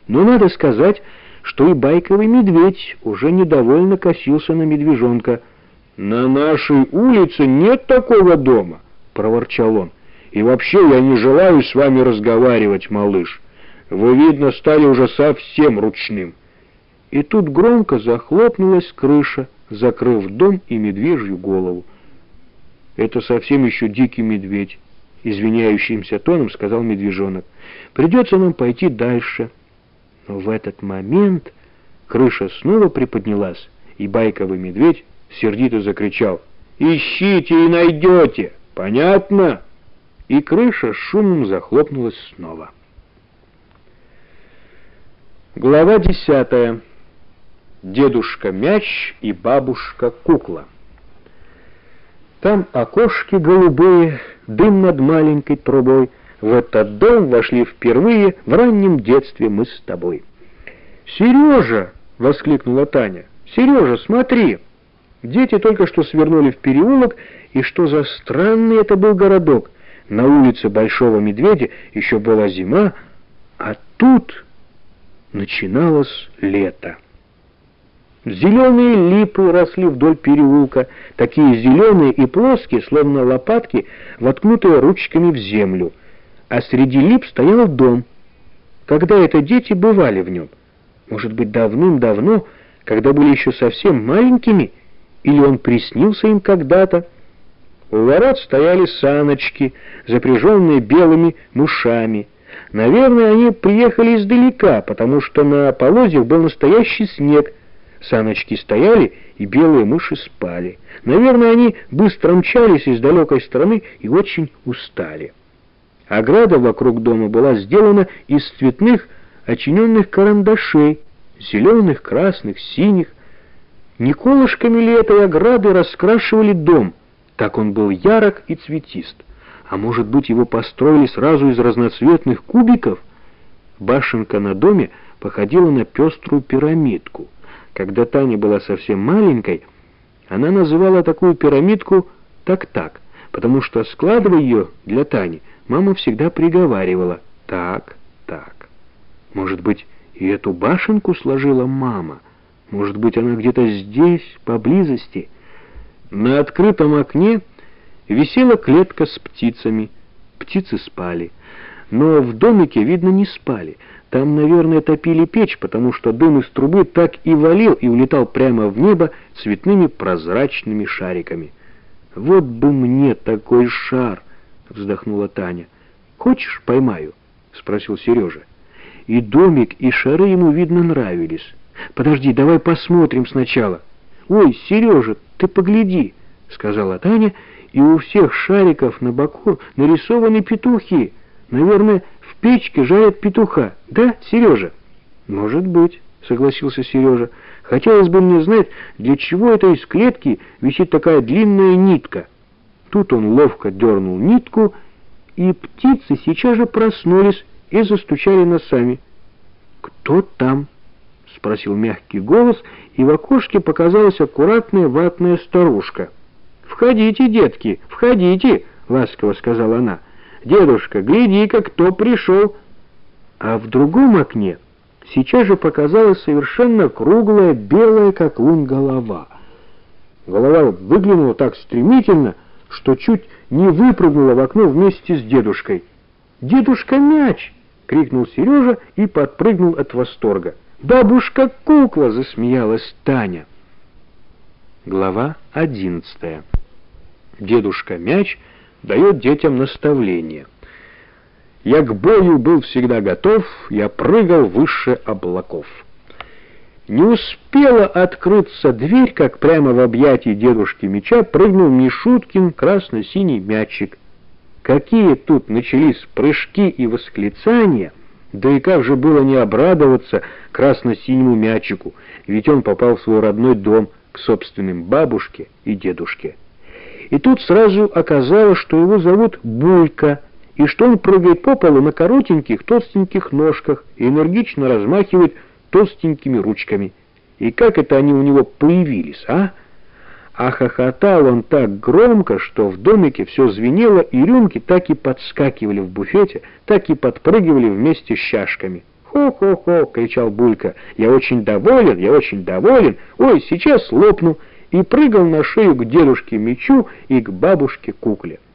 Но надо сказать, что и байковый медведь уже недовольно косился на медвежонка. «На нашей улице нет такого дома», — проворчал он. «И вообще я не желаю с вами разговаривать, малыш. Вы, видно, стали уже совсем ручным». И тут громко захлопнулась крыша, закрыв дом и медвежью голову. «Это совсем еще дикий медведь», — извиняющимся тоном сказал медвежонок. «Придется нам пойти дальше». Но в этот момент крыша снова приподнялась, и байковый медведь сердито закричал: «Ищите и найдете! Понятно?» И крыша шумом захлопнулась снова. Глава 10. Дедушка мяч и бабушка кукла. Там окошки голубые, дым над маленькой трубой. В этот дом вошли впервые в раннем детстве мы с тобой. «Сережа!» — воскликнула Таня. «Сережа, смотри!» Дети только что свернули в переулок, и что за странный это был городок. На улице Большого Медведя еще была зима, а тут начиналось лето. Зеленые липы росли вдоль переулка, такие зеленые и плоские, словно лопатки, воткнутые ручками в землю. А среди лип стоял дом. Когда это дети бывали в нем? Может быть, давным-давно, когда были еще совсем маленькими? Или он приснился им когда-то? У ворот стояли саночки, запряженные белыми мышами. Наверное, они приехали издалека, потому что на полозьях был настоящий снег. Саночки стояли, и белые мыши спали. Наверное, они быстро мчались из далекой страны и очень устали. Ограда вокруг дома была сделана из цветных очиненных карандашей, зеленых, красных, синих. Не колышками ли этой ограды раскрашивали дом? Так он был ярок и цветист. А может быть, его построили сразу из разноцветных кубиков? Башенка на доме походила на пеструю пирамидку. Когда Таня была совсем маленькой, она называла такую пирамидку «так-так», потому что, складывая ее для Тани, мама всегда приговаривала «так-так». Может быть, и эту башенку сложила мама? Может быть, она где-то здесь, поблизости? На открытом окне висела клетка с птицами. Птицы спали. Но в домике, видно, не спали. Там, наверное, топили печь, потому что дым из трубы так и валил и улетал прямо в небо цветными прозрачными шариками. «Вот бы мне такой шар!» — вздохнула Таня. «Хочешь, поймаю?» — спросил Сережа. И домик, и шары ему, видно, нравились. «Подожди, давай посмотрим сначала». «Ой, Сережа, ты погляди!» — сказала Таня, и у всех шариков на боку нарисованы петухи. Наверное, в печке жарят петуха, да, Сережа? «Может быть», — согласился Сережа. «Хотелось бы мне знать, для чего это из клетки висит такая длинная нитка». Тут он ловко дернул нитку, и птицы сейчас же проснулись и застучали носами. «Кто там?» — спросил мягкий голос, и в окошке показалась аккуратная ватная старушка. «Входите, детки, входите!» — ласково сказала она. «Дедушка, гляди-ка, кто пришел!» А в другом окне сейчас же показалась совершенно круглая, белая, как лунь, голова. Голова выглянула так стремительно, что чуть не выпрыгнула в окно вместе с дедушкой. «Дедушка мяч!» — крикнул Сережа и подпрыгнул от восторга. «Бабушка кукла!» — засмеялась Таня. Глава 11. Дедушка мяч дает детям наставление. «Я к бою был всегда готов, я прыгал выше облаков». Не успела открыться дверь, как прямо в объятии дедушки мяча прыгнул Мишуткин красно-синий мячик. Какие тут начались прыжки и восклицания! Да и как же было не обрадоваться красно-синему мячику, ведь он попал в свой родной дом, к собственным бабушке и дедушке. И тут сразу оказалось, что его зовут Булька, и что он прыгает по полу на коротеньких, толстеньких ножках и энергично размахивает толстенькими ручками. И как это они у него появились, а? А хохотал он так громко, что в домике все звенело, и рюмки так и подскакивали в буфете, так и подпрыгивали вместе с чашками. «Хо-хо-хо!» — кричал Булька. Я очень доволен! Ой, сейчас лопну!» И прыгал на шею к дедушке мячу и к бабушке кукле.